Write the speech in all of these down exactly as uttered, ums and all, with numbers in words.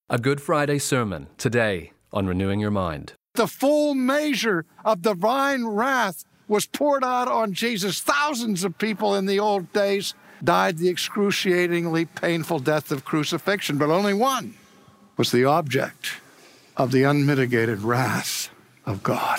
A Good Friday sermon today on Renewing Your Mind. The full measure of divine wrath was poured out on Jesus. Thousands of people in the old days died the excruciatingly painful death of crucifixion, but only one was the object of the unmitigated wrath of God.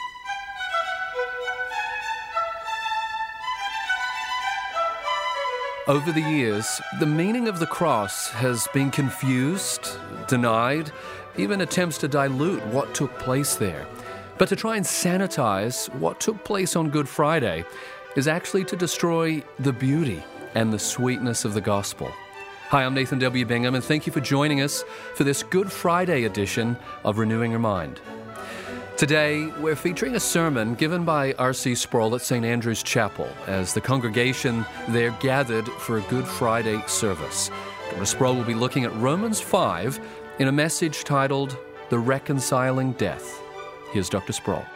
Over the years, the meaning of the cross has been confused, denied, even attempts to dilute what took place there. But to try and sanitize what took place on Good Friday is actually to destroy the beauty and the sweetness of the gospel. Hi, I'm Nathan W. Bingham, and thank you for joining us for this Good Friday edition of Renewing Your Mind. Today, we're featuring a sermon given by R C Sproul at Saint Andrew's Chapel as the congregation there gathered for a Good Friday service. Doctor Sproul will be looking at Romans five in a message titled, The Reconciling Death. Here's Doctor Sproul.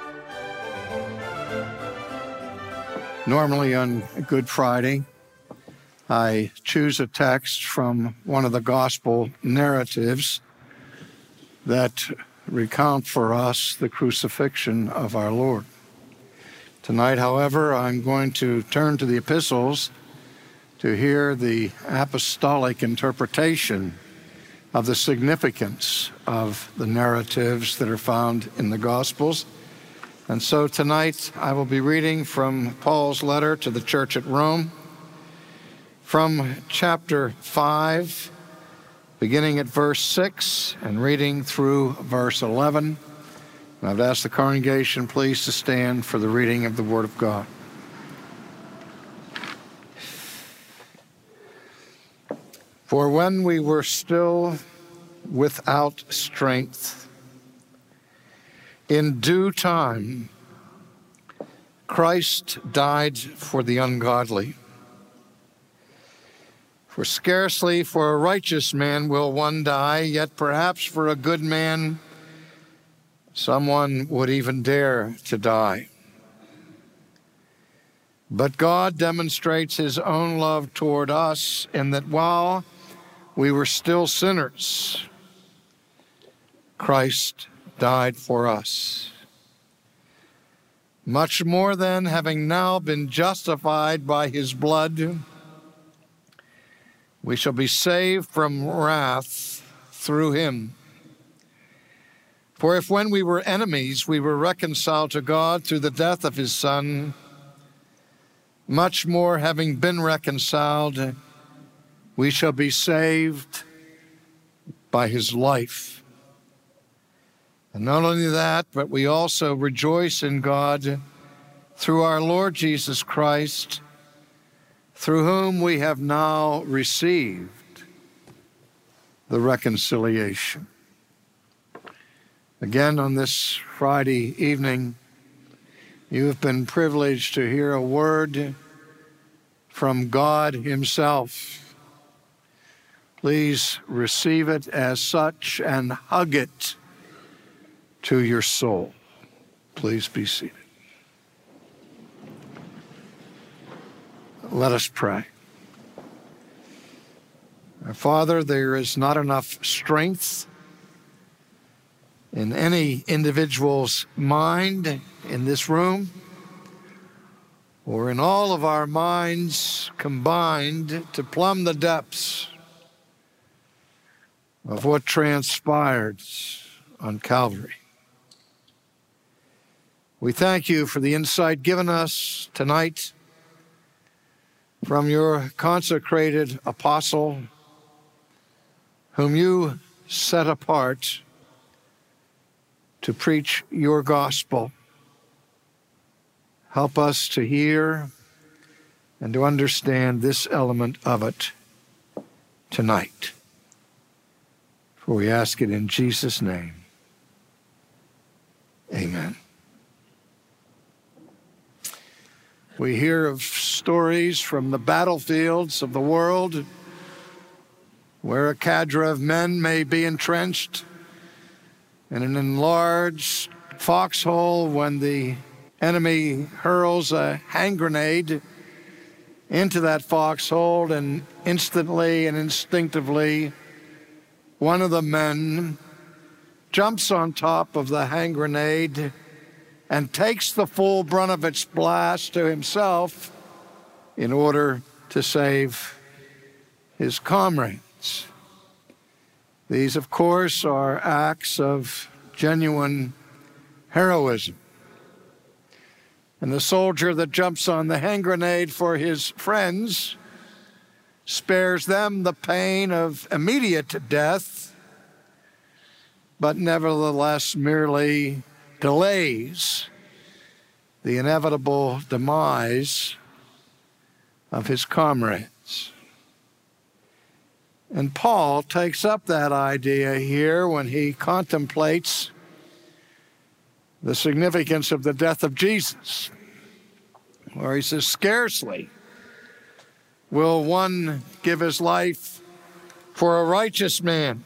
Normally on Good Friday, I choose a text from one of the gospel narratives that recount for us the crucifixion of our Lord. Tonight, however, I'm going to turn to the epistles to hear the apostolic interpretation of the significance of the narratives that are found in the Gospels. And so tonight, I will be reading from Paul's letter to the church at Rome, from chapter five, beginning at verse six and reading through verse eleven. And I've asked the congregation please to stand for the reading of the Word of God. For when we were still without strength, in due time, Christ died for the ungodly. For scarcely for a righteous man will one die, yet perhaps for a good man someone would even dare to die. But God demonstrates his own love toward us in that while we were still sinners, Christ died for us. Much more then, having now been justified by his blood, we shall be saved from wrath through him. For if when we were enemies, we were reconciled to God through the death of his Son, much more having been reconciled, we shall be saved by his life. And not only that, but we also rejoice in God through our Lord Jesus Christ, through whom we have now received the reconciliation. Again, on this Friday evening, you have been privileged to hear a word from God himself. Please receive it as such and hug it to your soul. Please be seated. Let us pray. Our Father, there is not enough strength in any individual's mind in this room or in all of our minds combined to plumb the depths of what transpired on Calvary. We thank you for the insight given us tonight from your consecrated apostle, whom you set apart to preach your gospel. Help us to hear and to understand this element of it tonight. For we ask it in Jesus' name. Amen. We hear of stories from the battlefields of the world where a cadre of men may be entrenched in an enlarged foxhole when the enemy hurls a hand grenade into that foxhole, and instantly and instinctively one of the men jumps on top of the hand grenade and takes the full brunt of its blast to himself in order to save his comrades. These, of course, are acts of genuine heroism. And the soldier that jumps on the hand grenade for his friends spares them the pain of immediate death, but nevertheless merely delays the inevitable demise of his comrades. And Paul takes up that idea here when he contemplates the significance of the death of Jesus, where he says, scarcely will one give his life for a righteous man,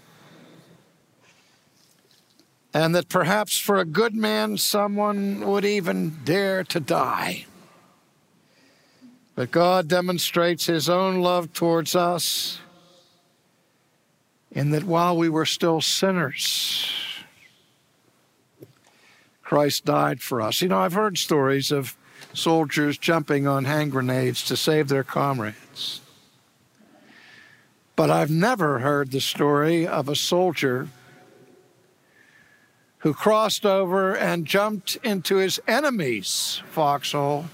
and that perhaps for a good man someone would even dare to die. But God demonstrates his own love towards us in that while we were still sinners, Christ died for us. You know, I've heard stories of soldiers jumping on hand grenades to save their comrades. But I've never heard the story of a soldier who crossed over and jumped into his enemy's foxhole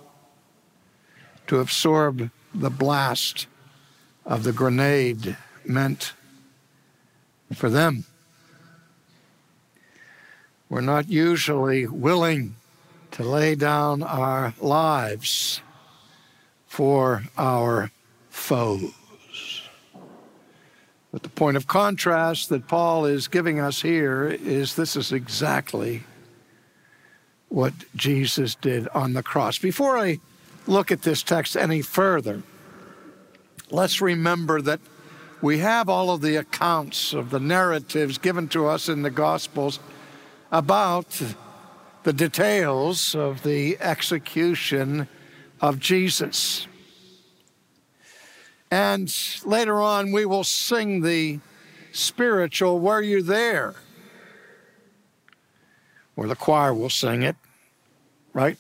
to absorb the blast of the grenade meant for them. We're not usually willing to lay down our lives for our foes. But the point of contrast that Paul is giving us here is this is exactly what Jesus did on the cross. Before I look at this text any further, let's remember that we have all of the accounts of the narratives given to us in the Gospels about the details of the execution of Jesus. And later on, we will sing the spiritual, "Were You There?" Or the choir will sing it, right?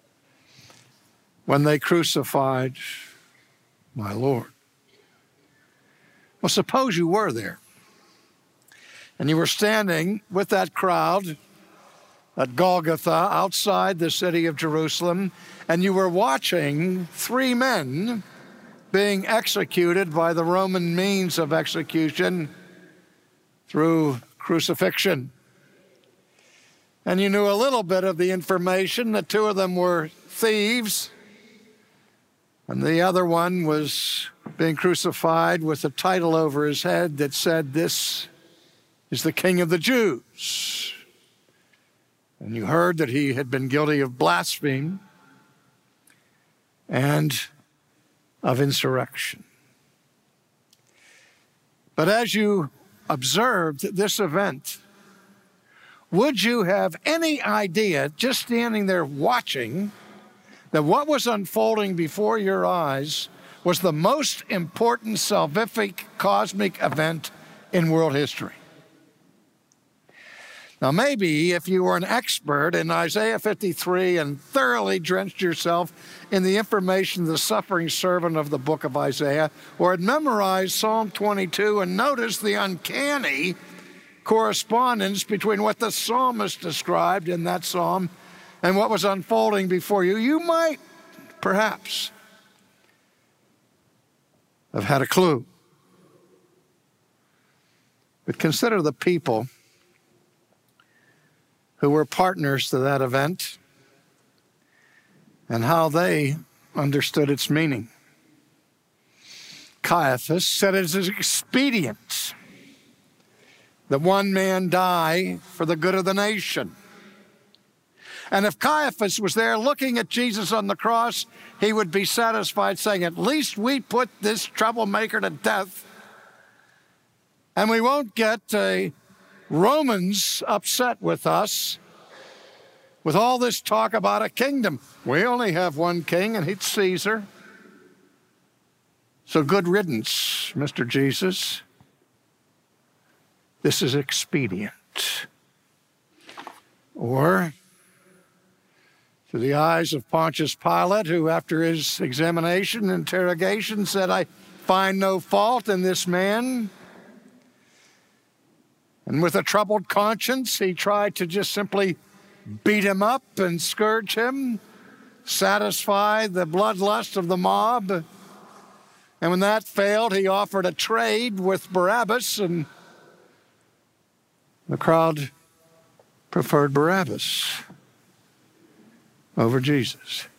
When they crucified my Lord. Well, suppose you were there, and you were standing with that crowd at Golgotha outside the city of Jerusalem, and you were watching three men being executed by the Roman means of execution through crucifixion. And you knew a little bit of the information that two of them were thieves, and the other one was being crucified with a title over his head that said, "This is the King of the Jews." And you heard that he had been guilty of blasphemy and of insurrection. But as you observed this event, would you have any idea, just standing there watching, that what was unfolding before your eyes was the most important salvific cosmic event in world history? Now, maybe if you were an expert in Isaiah fifty-three and thoroughly drenched yourself in the information of the suffering servant of the book of Isaiah, or had memorized Psalm twenty-two and noticed the uncanny correspondence between what the psalmist described in that psalm and what was unfolding before you, you might perhaps have had a clue. But consider the people who were partners to that event and how they understood its meaning. Caiaphas said it is expedient that one man die for the good of the nation. And if Caiaphas was there looking at Jesus on the cross, he would be satisfied saying, at least we put this troublemaker to death, and we won't get uh, Romans upset with us with all this talk about a kingdom. We only have one king, and it's Caesar. So good riddance, Mister Jesus. this is expedient. Or to the eyes of Pontius Pilate, who after his examination and interrogation said, I find no fault in this man. And with a troubled conscience, he tried to just simply beat him up and scourge him, satisfy the bloodlust of the mob. And when that failed, he offered a trade with Barabbas, and the crowd preferred Barabbas over Jesus.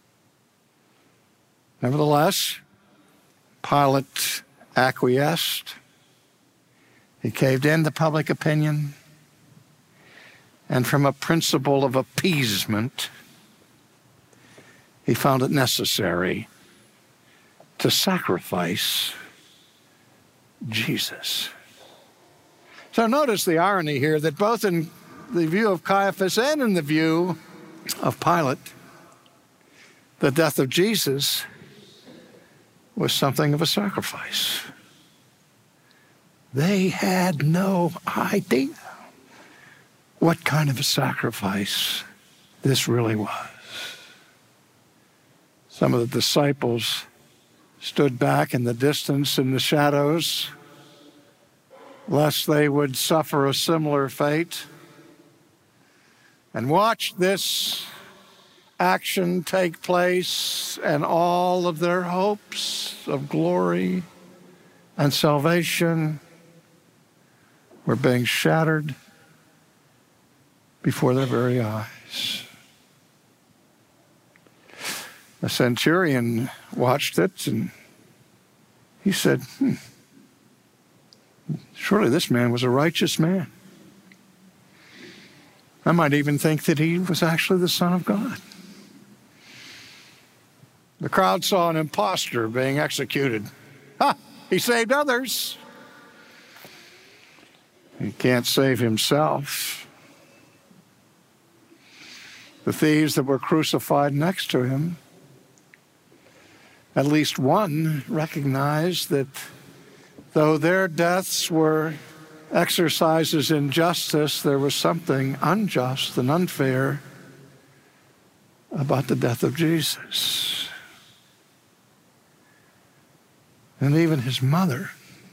Nevertheless, Pilate acquiesced. He caved in to public opinion, and from a principle of appeasement, he found it necessary to sacrifice Jesus. So notice the irony here that both in the view of Caiaphas and in the view of Pilate, the death of Jesus was something of a sacrifice. They had no idea what kind of a sacrifice this really was. Some of the disciples stood back in the distance in the shadows, lest they would suffer a similar fate, and watched this action take place, and all of their hopes of glory and salvation were being shattered before their very eyes. A centurion watched it, and he said, hmm, surely this man was a righteous man. I might even think that he was actually the Son of God. The crowd saw an impostor being executed. Ha! He saved others. He can't save himself. The thieves that were crucified next to him, at least one recognized that though their deaths were exercises in justice, there was something unjust and unfair about the death of Jesus. And even his mother,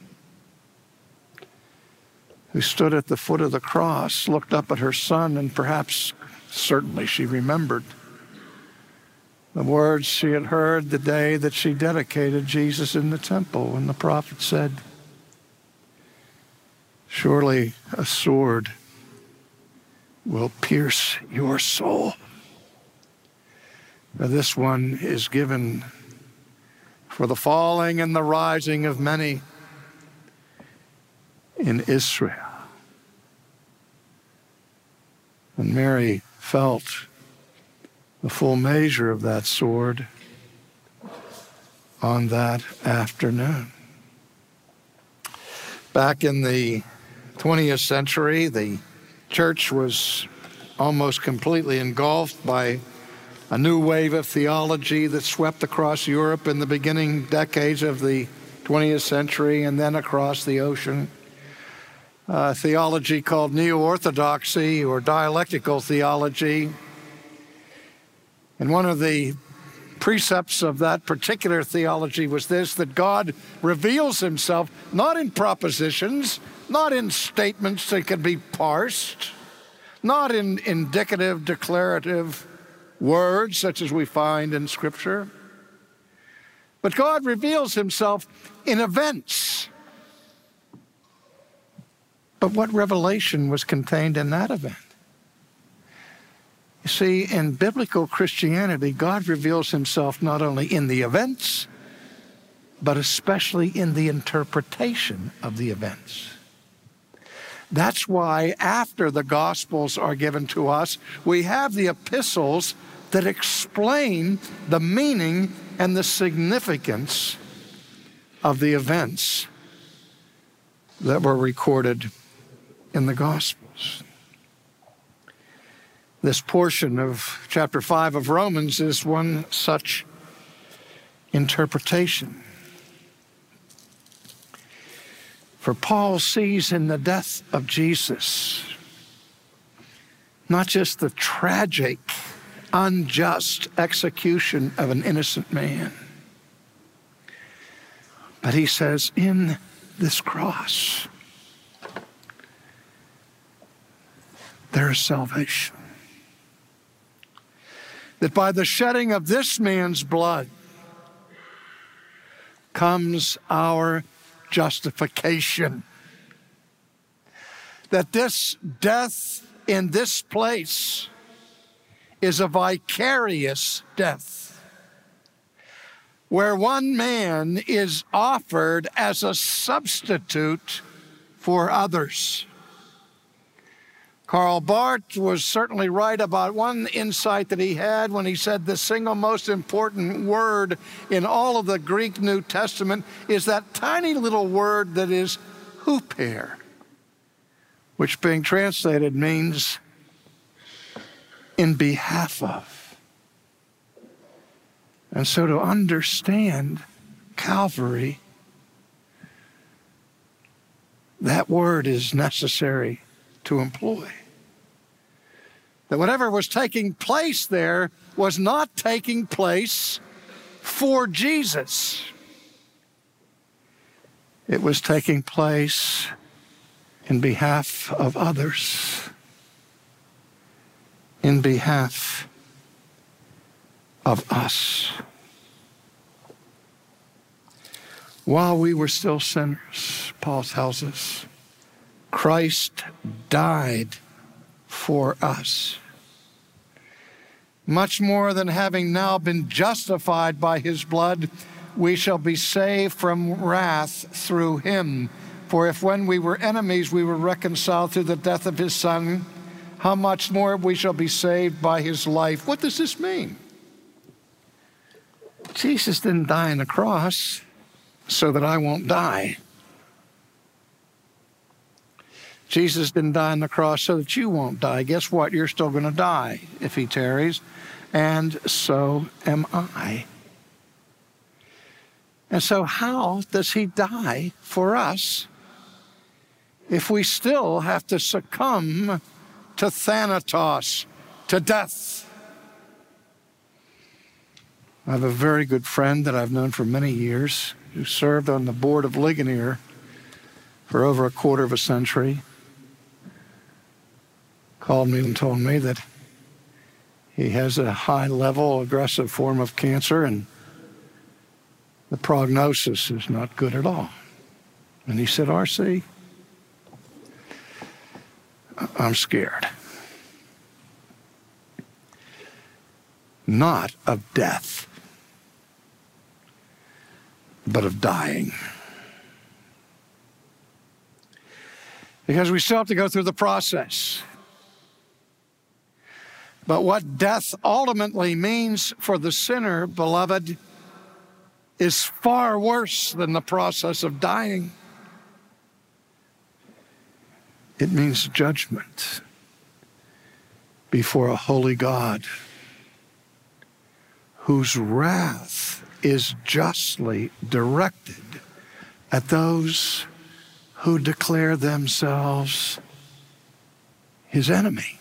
who stood at the foot of the cross, looked up at her son, and perhaps, certainly she remembered the words she had heard the day that she dedicated Jesus in the temple, when the prophet said, surely a sword will pierce your soul. For this one is given for the falling and the rising of many in Israel. And Mary felt the full measure of that sword on that afternoon. Back in the twentieth century, the church was almost completely engulfed by a new wave of theology that swept across Europe in the beginning decades of the twentieth century and then across the ocean. Uh, theology called neo-orthodoxy or dialectical theology. And one of the precepts of that particular theology was this, that God reveals himself not in propositions, not in statements that can be parsed, not in indicative, declarative words such as we find in Scripture, but God reveals himself in events. But what revelation was contained in that event? You see, in biblical Christianity, God reveals himself not only in the events, but especially in the interpretation of the events. That's why after the Gospels are given to us, we have the epistles that explain the meaning and the significance of the events that were recorded in the Gospels. This portion of chapter five of Romans is one such interpretation. For Paul sees in the death of Jesus not just the tragic, unjust execution of an innocent man, but he says, in this cross, there is salvation. That by the shedding of this man's blood comes our justification. That this death in this place is a vicarious death, where one man is offered as a substitute for others. Karl Barth was certainly right about one insight that he had when he said the single most important word in all of the Greek New Testament is that tiny little word that is huper, which being translated means in behalf of. And so to understand Calvary, that word is necessary to employ. That whatever was taking place there was not taking place for Jesus. It was taking place in behalf of others, in behalf of us. While we were still sinners, Paul tells us, Christ died for us. Much more than having now been justified by his blood, we shall be saved from wrath through him. For if when we were enemies, we were reconciled through the death of his Son, how much more we shall be saved by his life. What does this mean? Jesus didn't die on the cross so that I won't die. Jesus didn't die on the cross so that you won't die. Guess what? You're still going to die if he tarries, and so am I. And so how does he die for us if we still have to succumb to Thanatos, to death? I have a very good friend that I've known for many years who served on the board of Ligonier for over a quarter of a century. Called me and told me that he has a high-level aggressive form of cancer and the prognosis is not good at all. And he said, R C, I'm scared. Not of death, but of dying. Because we still have to go through the process. But what death ultimately means for the sinner, beloved, is far worse than the process of dying. It means judgment before a holy God whose wrath is justly directed at those who declare themselves his enemy.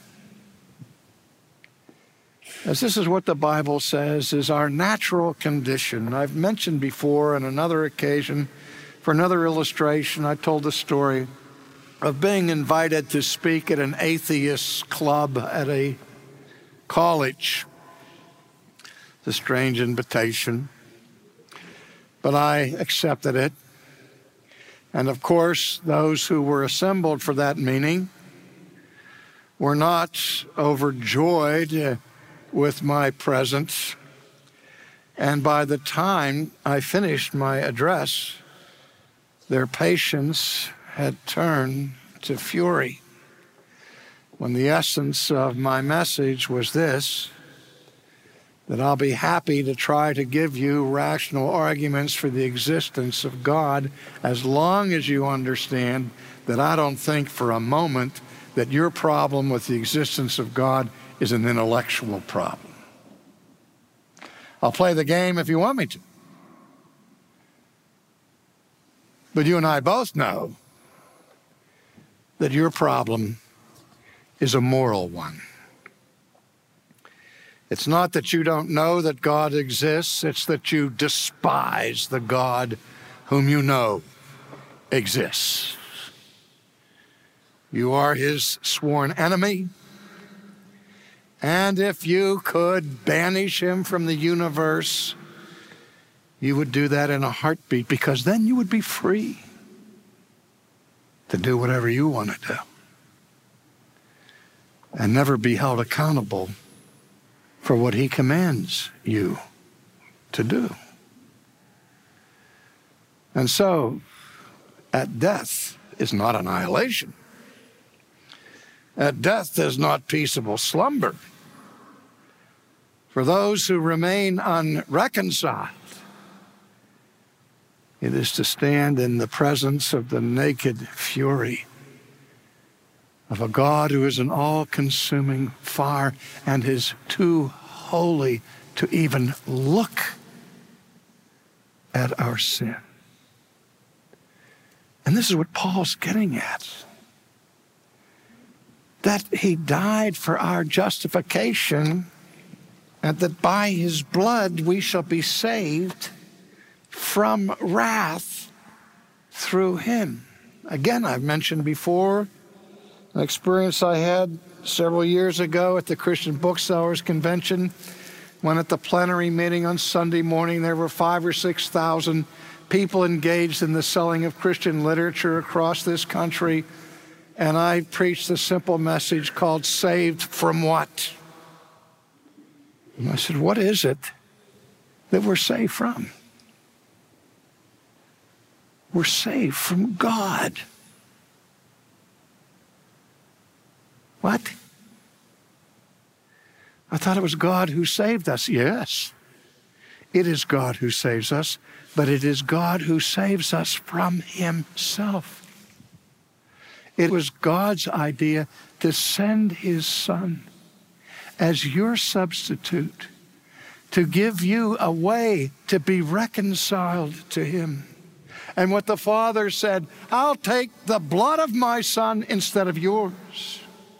As this is what the Bible says is our natural condition. I've mentioned before on another occasion, for another illustration, I told the story of being invited to speak at an atheist club at a college. It's a strange invitation, but I accepted it. And of course, those who were assembled for that meeting were not overjoyed uh, with my presence. And by the time I finished my address, their patience had turned to fury, when the essence of my message was this, that I'll be happy to try to give you rational arguments for the existence of God as long as you understand that I don't think for a moment that your problem with the existence of God is an intellectual problem. I'll play the game if you want me to. But you and I both know that your problem is a moral one. It's not that you don't know that God exists, it's that you despise the God whom you know exists. You are his sworn enemy, and if you could banish him from the universe, you would do that in a heartbeat, because then you would be free to do whatever you want to do and never be held accountable for what he commands you to do. And so, at death is not annihilation. At death is not peaceable slumber. For those who remain unreconciled, it is to stand in the presence of the naked fury of a God who is an all-consuming fire and is too holy to even look at our sin. And this is what Paul's getting at. That he died for our justification, and that by his blood we shall be saved from wrath through him. Again, I've mentioned before an experience I had several years ago at the Christian Booksellers Convention, when at the plenary meeting on Sunday morning there were five or six thousand people engaged in the selling of Christian literature across this country, and I preached a simple message called "Saved from What?" And I said, what is it that we're saved from? We're saved from God. What? I thought it was God who saved us. Yes, it is God who saves us, but it is God who saves us from himself. It was God's idea to send his Son as your substitute, to give you a way to be reconciled to him. And what the Father said, I'll take the blood of my Son instead of yours.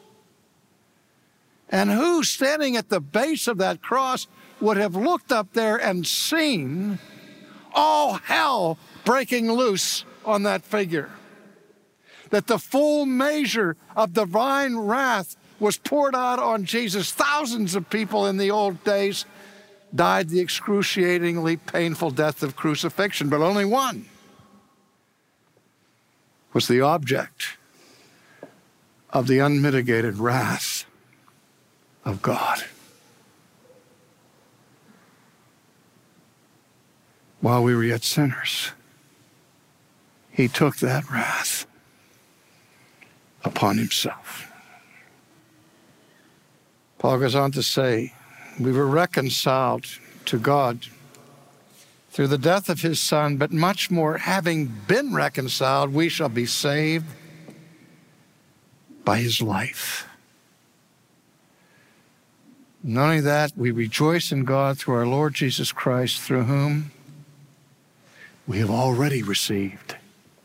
And who, standing at the base of that cross, would have looked up there and seen all hell breaking loose on that figure? That the full measure of divine wrath was poured out on Jesus. Thousands of people in the old days died the excruciatingly painful death of crucifixion, but only one was the object of the unmitigated wrath of God. While we were yet sinners, he took that wrath upon himself. Paul goes on to say, we were reconciled to God through the death of his Son, but much more, having been reconciled, we shall be saved by his life. Not only that, we rejoice in God through our Lord Jesus Christ, through whom we have already received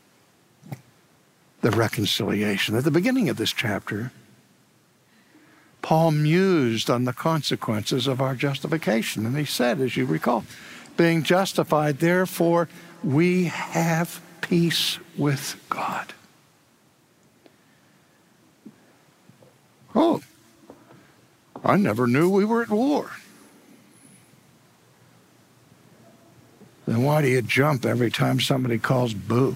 the reconciliation. At the beginning of this chapter, Paul mused on the consequences of our justification. And he said, as you recall, being justified, therefore, we have peace with God. Oh, I never knew we were at war. Then why do you jump every time somebody calls boo?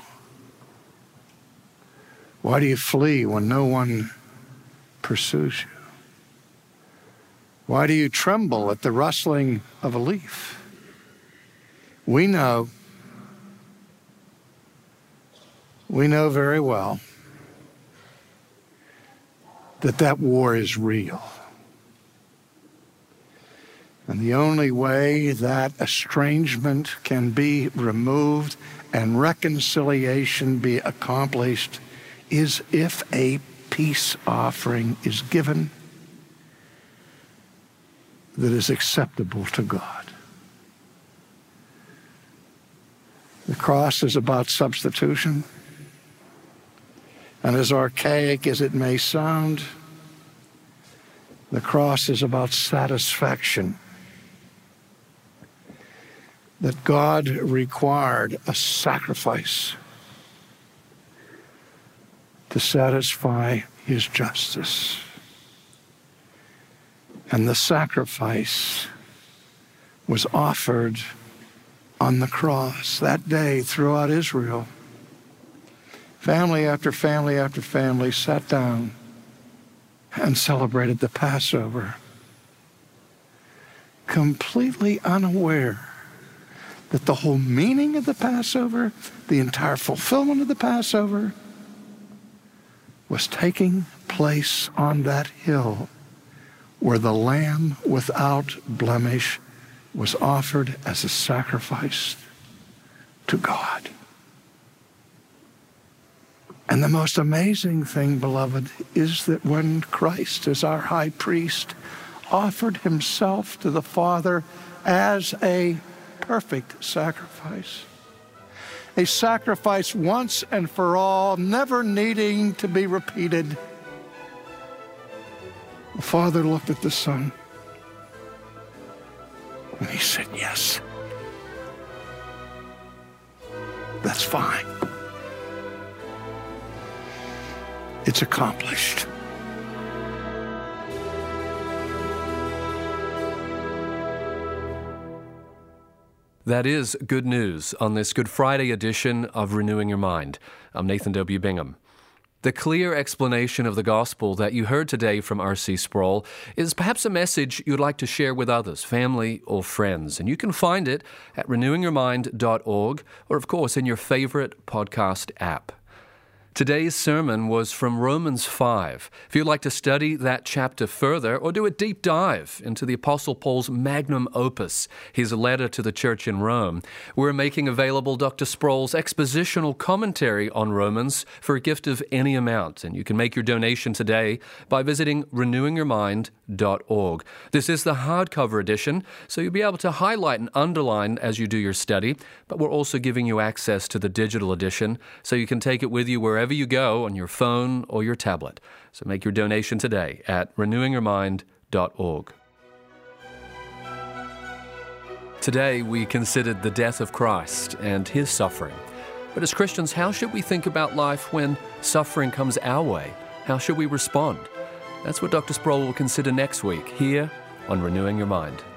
Why do you flee when no one pursues you? Why do you tremble at the rustling of a leaf? We know, we know very well that that war is real. And the only way that estrangement can be removed and reconciliation be accomplished is if a peace offering is given that is acceptable to God. The cross is about substitution. And as archaic as it may sound, the cross is about satisfaction. That God required a sacrifice to satisfy his justice. And the sacrifice was offered on the cross that day throughout Israel. Family after family after family sat down and celebrated the Passover, completely unaware that the whole meaning of the Passover, the entire fulfillment of the Passover, was taking place on that hill where the Lamb without blemish was offered as a sacrifice to God. And the most amazing thing, beloved, is that when Christ, as our high priest, offered himself to the Father as a perfect sacrifice, a sacrifice once and for all, never needing to be repeated, the Father looked at the Son and he said, yes, that's fine. It's accomplished. That is good news on this Good Friday edition of Renewing Your Mind. I'm Nathan W. Bingham. The clear explanation of the gospel that you heard today from R C Sproul is perhaps a message you'd like to share with others, family or friends. And you can find it at renewing your mind dot org or, of course, in your favorite podcast app. Today's sermon was from Romans five. If you'd like to study that chapter further or do a deep dive into the Apostle Paul's magnum opus, his letter to the church in Rome, we're making available Doctor Sproul's expositional commentary on Romans for a gift of any amount. And you can make your donation today by visiting renewing your mind dot org. This is the hardcover edition, so you'll be able to highlight and underline as you do your study, but we're also giving you access to the digital edition, so you can take it with you wherever you go on your phone or your tablet. So make your donation today at renewing your mind dot org. Today we considered the death of Christ and his suffering. But as Christians, how should we think about life when suffering comes our way? How should we respond? That's what Doctor Sproul will consider next week here on Renewing Your Mind.